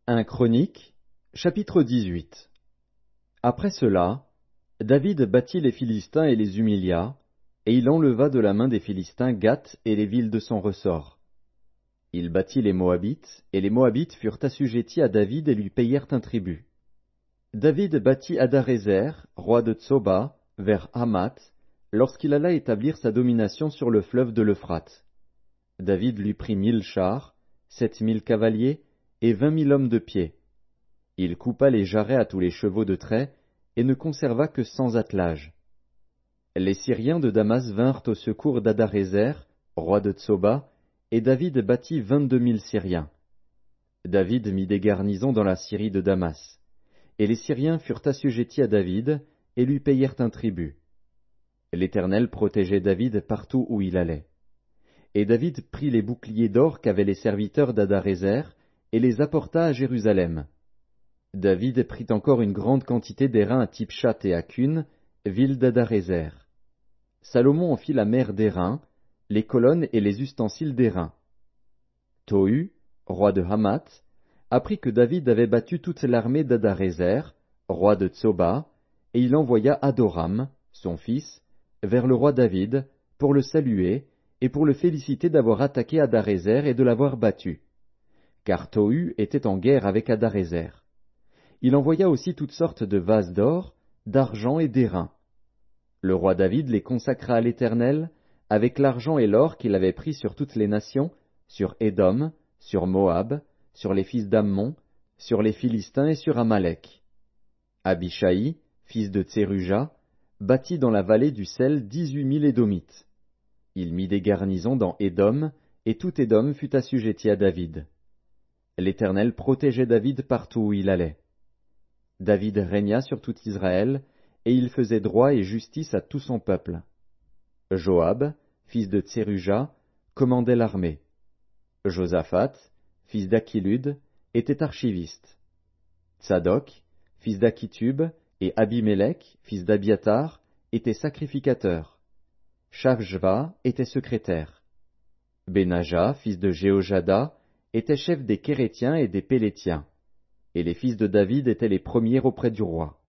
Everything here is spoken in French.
1 Chroniques, chapitre 18. Après cela, David battit les Philistins et les humilia, et il enleva de la main des Philistins Gath et les villes de son ressort. Il battit les Moabites, et les Moabites furent assujettis à David et lui payèrent un tribut. David battit Hadarézer, roi de Tsoba, vers Hamath, lorsqu'il alla établir sa domination sur le fleuve de l'Euphrate. David lui prit 1000 chars, 7000 cavaliers, et 20 000 hommes de pied. Il coupa les jarrets à tous les chevaux de trait, et ne conserva que 100 attelages. Les Syriens de Damas vinrent au secours d'Hadarézer, roi de Tsoba, et David battit 22 000 Syriens. David mit des garnisons dans la Syrie de Damas. Et les Syriens furent assujettis à David, et lui payèrent un tribut. L'Éternel protégeait David partout où il allait. Et David prit les boucliers d'or qu'avaient les serviteurs d'Hadarézer, et les apporta à Jérusalem. David prit encore une grande quantité d'airain à Tipshat et à Cun, ville d'Hadarézer. Salomon en fit la mer d'airain, les colonnes et les ustensiles d'airain. Tohu, roi de Hamath, apprit que David avait battu toute l'armée d'Hadarézer, roi de Tsoba, et il envoya Adoram, son fils, vers le roi David, pour le saluer, et pour le féliciter d'avoir attaqué Hadarézer et de l'avoir battu. Car Tohu était en guerre avec Hadarézer. Il envoya aussi toutes sortes de vases d'or, d'argent et d'airain. Le roi David les consacra à l'Éternel, avec l'argent et l'or qu'il avait pris sur toutes les nations, sur Édom, sur Moab, sur les fils d'Ammon, sur les Philistins et sur Amalek. Abishai, fils de Tseruja, bâtit dans la vallée du sel 18 000 Édomites. Il mit des garnisons dans Édom, et tout Édom fut assujetti à David. L'Éternel protégeait David partout où il allait. David régna sur tout Israël, et il faisait droit et justice à tout son peuple. Joab, fils de Tseruja, commandait l'armée. Josaphat, fils d'Achilud, était archiviste. Tsadok, fils d'Achitub, et Abimélec, fils d'Abiatar, étaient sacrificateurs. Shavjva était secrétaire. Benaja, fils de Jéhojada, était chef des Kérétiens et des Pélétiens. Et les fils de David étaient les premiers auprès du roi.